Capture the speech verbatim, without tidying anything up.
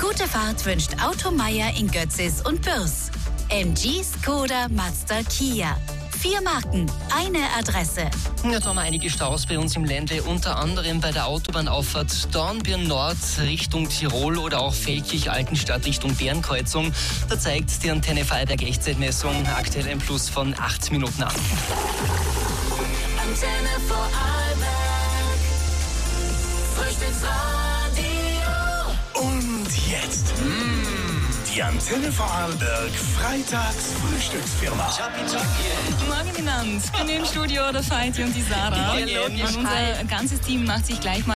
Gute Fahrt wünscht Automeier in Götzis und Bürs. M G, Skoda, Mazda, Kia. Vier Marken, eine Adresse. Ja, da haben wir einige Staus bei uns im Ländle, unter anderem bei der Autobahnauffahrt Dornbirn Nord Richtung Tirol oder auch Feldkirch-Altenstadt Richtung Bärenkreuzung. Da zeigt die Antenne Vorarlberg Echtzeitmessung aktuell ein Plus von acht Minuten an. Antenne Vorarlberg, Frühstücksradio. Und jetzt, mmh, die Antenne Vorarlberg Freitags-Frühstücksfirma. Guten Morgen miteinander. Ich bin im Studio, der Feiti und die Sarah. Morgen. Und unser ganzes Team macht sich gleich mal